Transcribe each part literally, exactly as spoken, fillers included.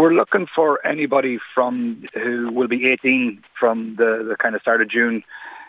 we're looking for anybody from who will be eighteen from the, the kind of start of June.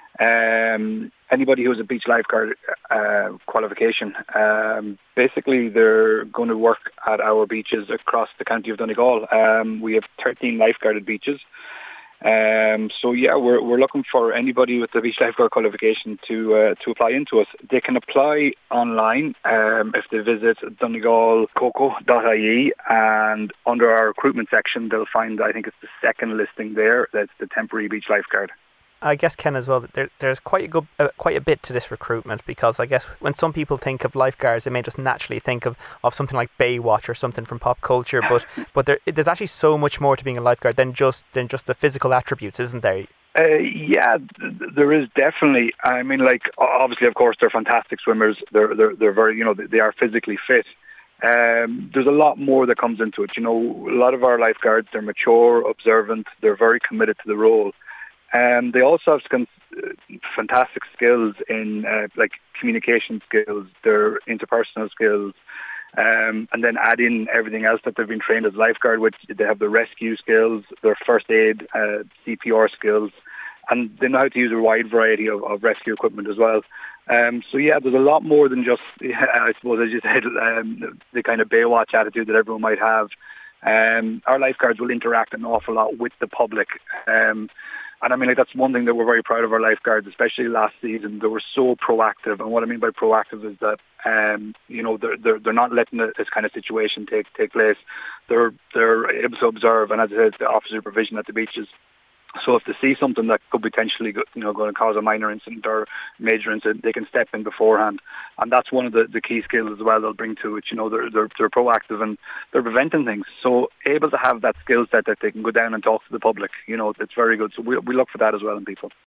Um, anybody who has a beach lifeguard uh, qualification. Um, basically, they're going to work at our beaches across the county of Donegal. Um, we have thirteen lifeguarded beaches. Um, so yeah, we're we're looking for anybody with the beach lifeguard qualification to uh, to apply into us. They can apply online um, if they visit donegal coco dot I E, and under our recruitment section they'll find, I think it's the second listing there, that's the temporary beach lifeguard. I guess, Ken, as well, there, there's quite a good, uh, quite a bit to this recruitment, because I guess when some people think of lifeguards, they may just naturally think of, of something like Baywatch or something from pop culture, but but there, there's actually so much more to being a lifeguard than just than just the physical attributes, isn't there? Uh, yeah, th- there is definitely. I mean, like, obviously, of course, they're fantastic swimmers. They're they're they're very, you know, they are physically fit. Um, there's a lot more that comes into it. You know, a lot of our lifeguards, they're mature, observant, they're very committed to the role. Um, they also have some fantastic skills in uh, like communication skills, their interpersonal skills, um, and then add in everything else that they've been trained as lifeguard, which they have their rescue skills, their first aid, uh, C P R skills, and they know how to use a wide variety of, of rescue equipment as well. Um, so yeah, there's a lot more than just, yeah, I suppose, as you said, um, the kind of Baywatch attitude that everyone might have. Um, our lifeguards will interact an awful lot with the public. Um, And I mean, like, that's one thing that we're very proud of our lifeguards, especially last season. They were so proactive. And what I mean by proactive is that, um, you know, they're, they're, they're not letting this kind of situation take take place. They're, they're able to observe, and as I said, the officer supervision at the beaches. So if they see something that could potentially, you know, going to cause a minor incident or major incident, they can step in beforehand. And that's one of the, the key skills as well they'll bring to it. You know, they're, they're, they're proactive and they're preventing things. So able to have that skill set that they can go down and talk to the public, you know, it's very good. So we, we look for that as well in people.